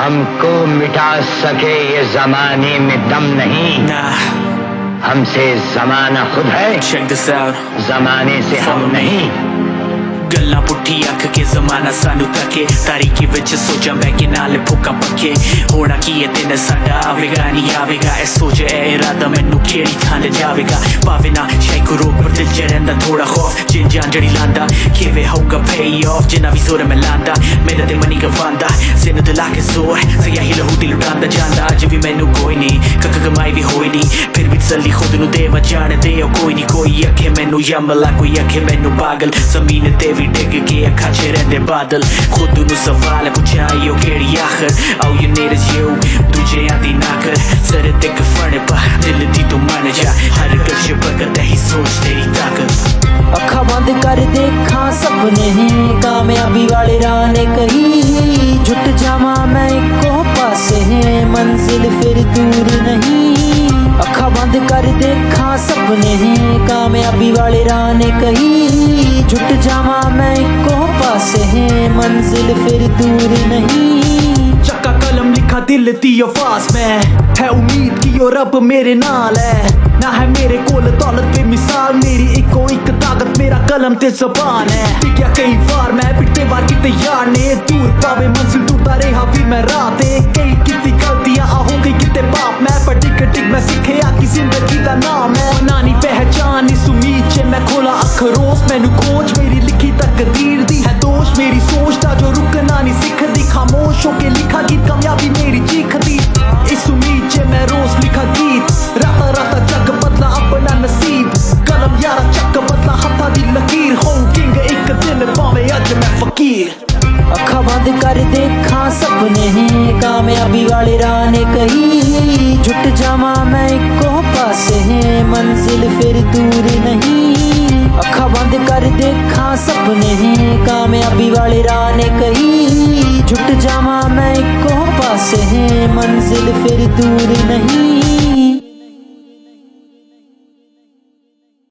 हमको मिटा सके ये जमाने में दम नहीं। हमसे जमाना खुद है, जमाने से हम नहीं। गल्ला पुट्ठी अख के जमाना सानू तके, तारीकी विच सोचा मैं कि नाल फुका पक्के। होना की ये दिन साडा आवेगा नहीं आवेगा, ए सोच ए इरादा मैनू केड़ी थां ले जावेगा। भावे ना शै को रोक पर दिल च रहिंदा थोड़ा खौफ, जिन जान जड़ी लांदा किवें होगा पे ऑफ। जिन्ना भी जोर मैं लांदा मेरा दिल मनी गवांदा, जिन दिल आके जोर सयाही लहू दिल लुटांदा जांदा। अज भी मैनू कोई नहीं कक कमाई भी होई नहीं, फिर भी तसल्ली खुद नू देवा जाने दे। कोई नहीं कोई आखे मैनू यमला, कोई आखे मैनू पागल। जमीन ते भी डिग के अखा च रहिंदे बादल, खुद नू सवाल पुछा यो केड़ी आखर। All you need is you, दूजियां दी ना कर। सिर ते कफन पा दिल दी तू मन जा, हर गश बगत ही सोच तेरी ताकत। अखा बंद कर देखा सपने हैं, कामयाबी वाले राह ने कही। झुट जावा मैं एको पासे है, मंजिल फिर दूर नहीं। अखा बंद कर देखा सपने हैं, कामयाबी वाले राह ने कही। झुट जावा मैं एको पासे है, मंजिल फिर दूर नहीं। चक्का कलम लिखा दिल दी आवाज में, है उम्मीद की ओ रब मेरे नाल है। ना है मेरे कोल दौलत बेमिसाल, मेरी इको एक ताकत मेरा कलम ते जबान है। टिकिया कई बार मैं पिटते बार किते यार ने, दूर पावे मंजिल टूटता रहा फिर मैं राह ते। कई कितनी गलतियां हो गई किते पाप मैं, पर टिक टिक मैं सीखिया कि जिंदगी दा नाम है। नानी पहचान इस उम्मीद च मैं खोला अखरोस, मैनू खोज मेरी लिखी तकदीर दी है दोष। मेरी सोच दा जो रुकना नहीं सिखदी, खामोश होके लिखा गीत कामयाबी मेरी चीखदी। इस उम्मीद च मैं रोज लिखा गीत, राता राता जग बदला अपना नसीब। कलम यारा चक बदला हथा दी लकीर, हो किंग एक दिन पावे अज मैं फकीर। अखा बंद कर देखा सपने हैं, कामयाबी वाले राह ने कही। झुट जावा मैं एको पासे है, मंजिल फिर दूर नहीं। अखा बंद कर देखा सपने हैं, कामयाबी वाले राह ने कही। झुट जावा मैं एको पासे है, मंजिल फिर दूर नहीं।